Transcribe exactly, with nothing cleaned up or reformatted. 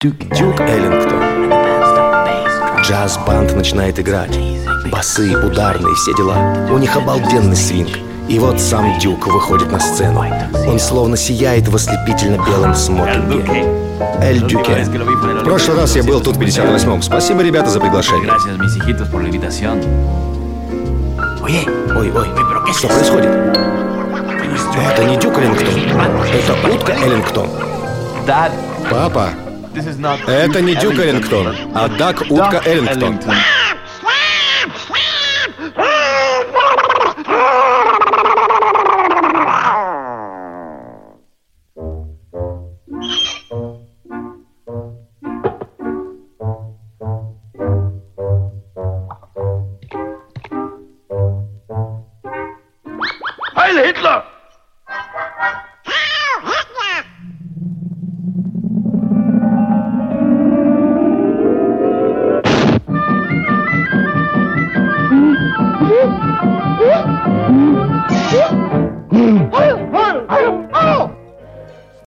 Дюк Эллингтон. Джаз-банд начинает играть. Басы, ударные, все дела. У них обалденный свинг. И вот сам Дюк выходит на сцену. Он словно сияет в ослепительно-белом смокинге. Эль Дюке. В прошлый раз я был тут в пятьдесят восьмом. Спасибо, ребята, за приглашение. Ой, ой, что происходит? Это не Дюк Эллингтон. Это утка Эллингтон. Папа, это не Дюк Эллингтон, а Дак утка Эллингтон. Heil Hitler! Heil